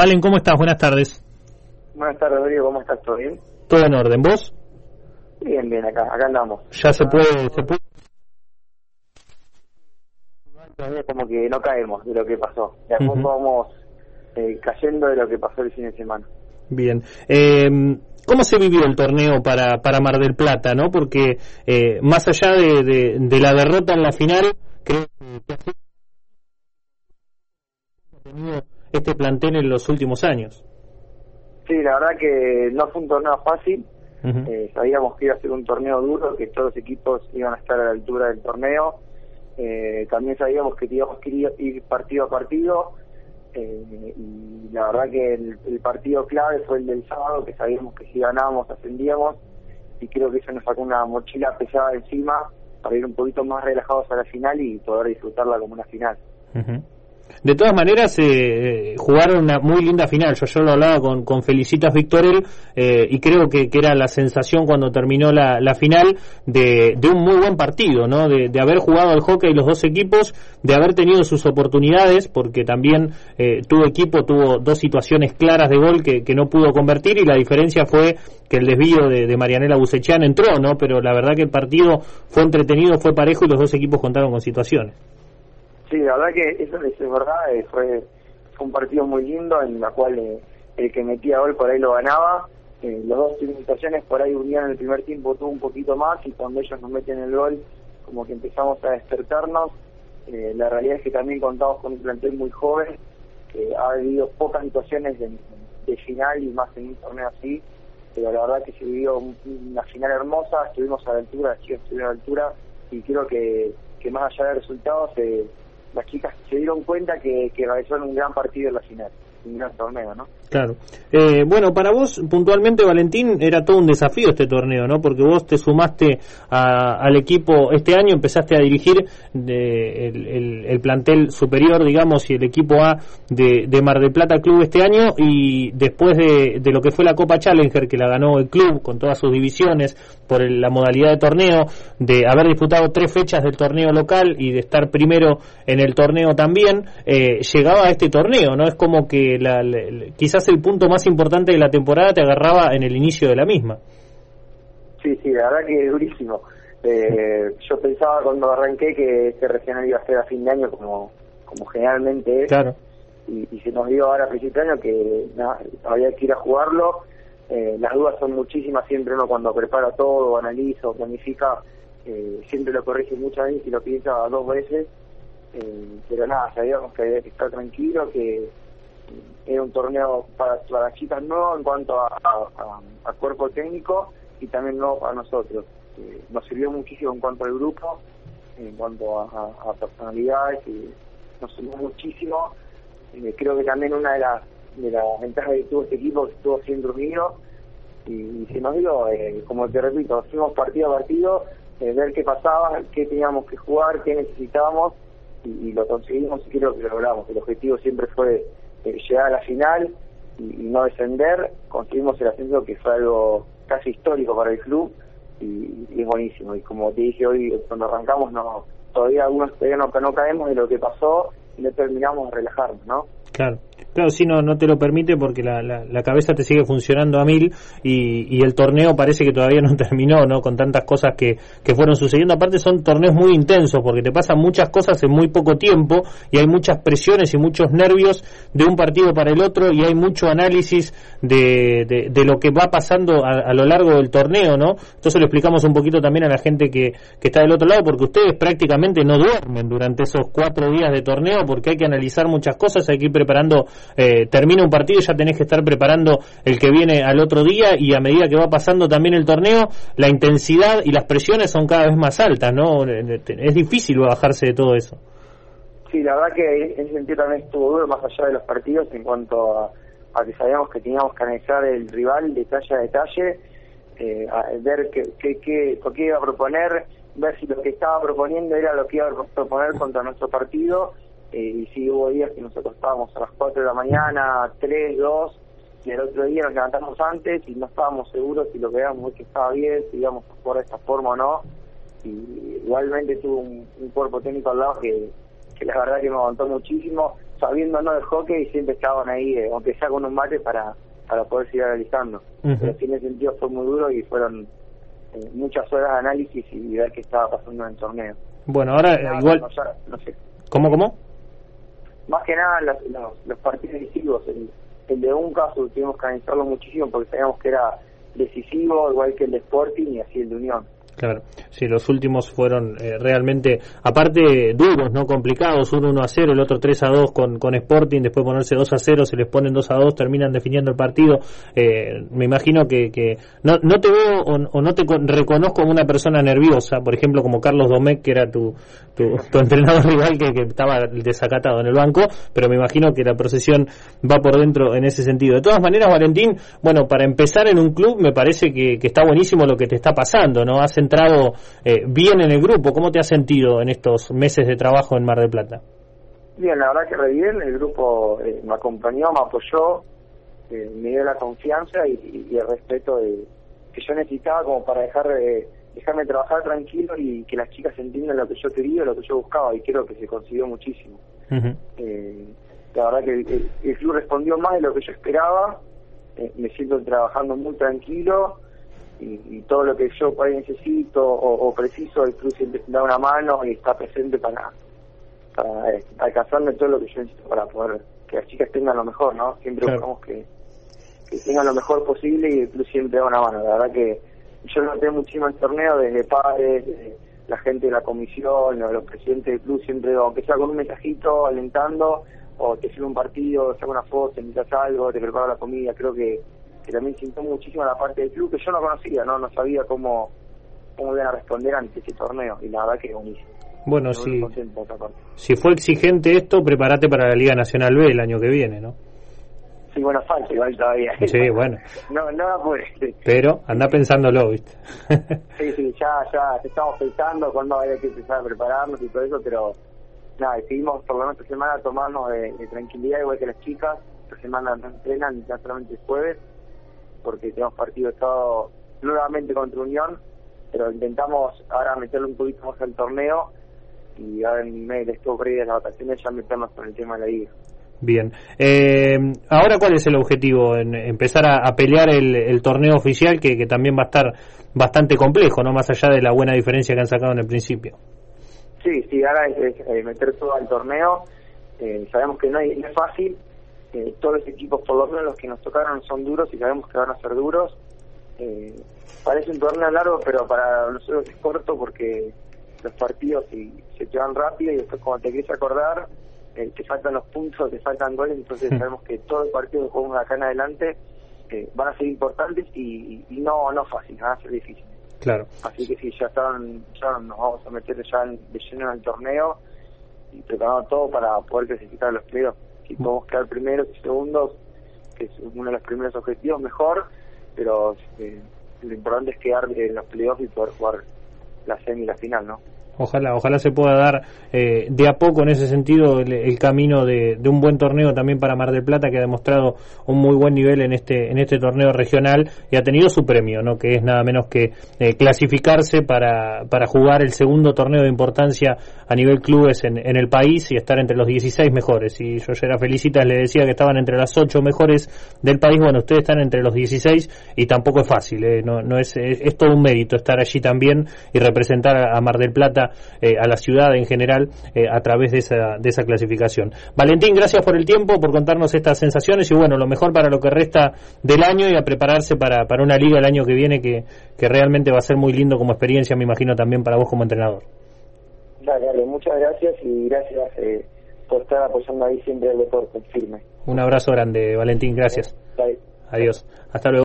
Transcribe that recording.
Valen, ¿cómo estás? Buenas tardes. Buenas tardes, Rodrigo, ¿cómo estás? ¿Todo bien? Todo en orden, ¿vos? Bien, acá andamos. Ya se puede... Todavía como que no caemos de lo que pasó. De a poco vamos cayendo de lo que pasó el fin de semana. Bien. ¿Cómo se vivió el torneo para Mar del Plata, no? Porque más allá de la derrota en la final, creo que ha tenido este plantel en los últimos años. Sí, la verdad que no fue un torneo fácil. Sabíamos que iba a ser un torneo duro, que todos los equipos iban a estar a la altura del torneo. También sabíamos que teníamos que ir partido a partido. Y la verdad que el partido clave fue el del sábado, que sabíamos que si ganábamos ascendíamos, y creo que eso nos sacó una mochila pesada encima para ir un poquito más relajados a la final y poder disfrutarla como una final. De todas maneras, jugaron una muy linda final. Yo lo hablaba con Felicitas Victorel y creo que era la sensación cuando terminó la final de un muy buen partido, ¿no? De haber jugado al hockey los dos equipos, de haber tenido sus oportunidades, porque también tuvo dos situaciones claras de gol que no pudo convertir, y la diferencia fue que el desvío de Marianela Bucechan entró, ¿no? Pero la verdad que el partido fue entretenido, fue parejo y los dos equipos contaron con situaciones. Sí, la verdad que eso es verdad, fue un partido muy lindo en la cual el que metía gol por ahí lo ganaba. Los dos situaciones por ahí Unión en el primer tiempo tuvo un poquito más, y cuando ellos nos meten el gol como que empezamos a despertarnos. La realidad es que también contamos con un plantel muy joven, que ha habido pocas situaciones de final y más en un torneo así, pero la verdad que se vivió una final hermosa, estuvimos a la altura, las chicas estuvieron a la altura, y creo que más allá de resultados, las chicas se dieron cuenta que realizaron un gran partido en la final, un gran torneo, ¿no? Claro. Bueno, para vos, puntualmente, Valentín, era todo un desafío este torneo, ¿no? Porque vos te sumaste al equipo este año, empezaste a dirigir el plantel superior, digamos, y el equipo A de Mar del Plata Club este año, y después de lo que fue la Copa Challenger, que la ganó el club con todas sus divisiones por la modalidad de torneo, de haber disputado 3 fechas del torneo local y de estar primero en el torneo también, llegaba a este torneo, ¿no? Es como que quizás el punto más importante de la temporada te agarraba en el inicio de la misma. Sí, la verdad que es durísimo. Yo pensaba cuando arranqué que este regional iba a ser a fin de año como generalmente es. Claro. Y se nos dio ahora a principio de año que había que ir a jugarlo. Las dudas son muchísimas, siempre uno cuando prepara todo, analiza o planifica, siempre lo corrige muchas veces y lo piensa 2 veces. Pero sabíamos que había que estar tranquilo, que era un torneo para chicas nuevo en cuanto a cuerpo técnico, y también nuevo para nosotros. Nos sirvió muchísimo en cuanto al grupo, en cuanto a personalidades, y nos sirvió muchísimo. Creo que también una de las ventajas que tuvo este equipo que estuvo siempre unido, y se nos dio, como te repito, fuimos partido a partido, ver qué pasaba, qué teníamos que jugar, qué necesitábamos, y lo conseguimos, y creo que lo logramos. El objetivo siempre fue llegar a la final y no descender. Conseguimos el ascenso, que fue algo casi histórico para el club, y es buenísimo. Y como te dije hoy, cuando arrancamos, todavía algunos no caemos de lo que pasó y no terminamos de relajarnos, ¿no? Claro, si no te lo permite, porque la cabeza te sigue funcionando a mil, y el torneo parece que todavía no terminó, ¿no? Con tantas cosas que fueron sucediendo. Aparte son torneos muy intensos, porque te pasan muchas cosas en muy poco tiempo, y hay muchas presiones y muchos nervios de un partido para el otro, y hay mucho análisis de lo que va pasando a lo largo del torneo, ¿no? Entonces lo explicamos un poquito también a la gente que está del otro lado, porque ustedes prácticamente no duermen durante esos 4 días de torneo, porque hay que analizar muchas cosas, hay que ir preparando, termina un partido y ya tenés que estar preparando el que viene al otro día, y a medida que va pasando también el torneo, la intensidad y las presiones son cada vez más altas, ¿no? Es difícil bajarse de todo eso. Sí, la verdad que en ese sentido también estuvo duro, más allá de los partidos, en cuanto a que sabíamos que teníamos que analizar el rival detalle a detalle, ver qué iba a proponer, ver si lo que estaba proponiendo era lo que iba a proponer contra nuestro partido. Y sí, hubo días que nos acostábamos a las 4 de la mañana, 3, 2, y el otro día nos levantamos antes y no estábamos seguros si lo que veíamos que estaba bien, si íbamos a jugar de esta forma o no. Y igualmente tuvo un cuerpo técnico al lado que la verdad que me aguantó muchísimo. sabiendo no del hockey, siempre estaban ahí, aunque sea con un mate, para poder seguir analizando. Pero en ese sentido fue muy duro y fueron muchas horas de análisis y ver qué estaba pasando en el torneo. Bueno, ahora igual... No sé. ¿Cómo? Más que nada los partidos decisivos. El de un caso tuvimos que analizarlo muchísimo porque sabíamos que era decisivo, igual que el de Sporting y así el de Unión. Claro, sí, los últimos fueron realmente, aparte duros, no complicados, uno 1-0, el otro 3-2 con Sporting, después ponerse 2-0, se les ponen 2-2, terminan definiendo el partido. Me imagino que no te veo o no te reconozco como una persona nerviosa, por ejemplo como Carlos Domecq, que era tu entrenador rival que estaba desacatado en el banco, pero me imagino que la procesión va por dentro en ese sentido. De todas maneras, Valentín, bueno, para empezar en un club me parece que está buenísimo lo que te está pasando, ¿no? Has entrado bien en el grupo. ¿Cómo te has sentido en estos meses de trabajo en Mar del Plata? Bien, la verdad que re bien. El grupo me acompañó, me apoyó, me dio la confianza y el respeto que yo necesitaba como para dejarme trabajar tranquilo y que las chicas entiendan lo que yo quería, lo que yo buscaba, y creo que se consiguió muchísimo. La verdad que el club respondió más de lo que yo esperaba. Me siento trabajando muy tranquilo. Y todo lo que yo por ahí necesito o preciso, el club siempre da una mano y está presente para alcanzarme todo lo que yo necesito para poder que las chicas tengan lo mejor, ¿no? Siempre buscamos que tengan lo mejor posible y el club siempre da una mano. La verdad que yo noté muchísimo el torneo, desde padres, desde la gente de la comisión, los presidentes del club, siempre, aunque sea con un mensajito, alentando, o te sirve un partido, saca una foto, te invitas algo, te preparo la comida. Creo que también siento muchísimo la parte del club que yo no conocía, no sabía cómo iban a responder ante ese torneo, y la verdad que es buenísimo. Bueno, si fue exigente esto, prepárate para la Liga Nacional B el año que viene, ¿no? Sí, bueno, falta igual todavía. Sí, bueno. No apures. Pero anda pensándolo, ¿viste? Sí, ya estamos pensando cuándo hay que empezar a prepararnos y todo eso, pero nada, decidimos por lo menos esta semana tomarnos de tranquilidad, igual que las chicas. Esta semana no entrenan, ya solamente el jueves, porque tenemos partido estado nuevamente contra Unión, pero intentamos ahora meterle un poquito más al torneo y ahora en mes de estos breves de las vacaciones ya meternos con el tema de la liga. Bien. Ahora, ¿cuál es el objetivo? Empezar a pelear el torneo oficial, que también va a estar bastante complejo, ¿no? Más allá de la buena diferencia que han sacado en el principio. Sí, ahora es meter todo al torneo. Sabemos que no es fácil. Todos los equipos, por lo menos los que nos tocaron, son duros y sabemos que van a ser duros. Parece un torneo largo, pero para nosotros es corto porque los partidos se te van rápido y después cuando te quieres acordar te faltan los puntos, te faltan goles, entonces sabemos que todo el partido que jugamos de acá en adelante van a ser importantes y no fáciles, van a ser difíciles. Claro. Así que sí, ya nos vamos a meter ya de lleno en el torneo y preparando todo para poder clasificar a los playoffs. Si podemos quedar primeros y segundos, que es uno de los primeros objetivos, mejor, pero lo importante es quedar en los playoffs y poder jugar la semi y la final, ¿no? Ojalá se pueda dar de a poco en ese sentido el camino de un buen torneo también para Mar del Plata, que ha demostrado un muy buen nivel en este torneo regional y ha tenido su premio, ¿no? Que es nada menos que clasificarse para jugar el segundo torneo de importancia a nivel clubes en el país y estar entre los 16 mejores. Y yo ayer a Felicitas le decía que estaban entre las 8 mejores del país. Bueno, ustedes están entre los 16 y tampoco es fácil, no es todo un mérito estar allí también y representar a Mar del Plata, a la ciudad en general, a través de esa clasificación. Valentín, gracias por el tiempo, por contarnos estas sensaciones y bueno, lo mejor para lo que resta del año y a prepararse para una liga el año que viene que realmente va a ser muy lindo como experiencia, me imagino también para vos como entrenador. Dale, muchas gracias y gracias por estar apoyando ahí siempre el deporte firme. Un abrazo grande, Valentín, gracias. Dale. Adiós, hasta luego.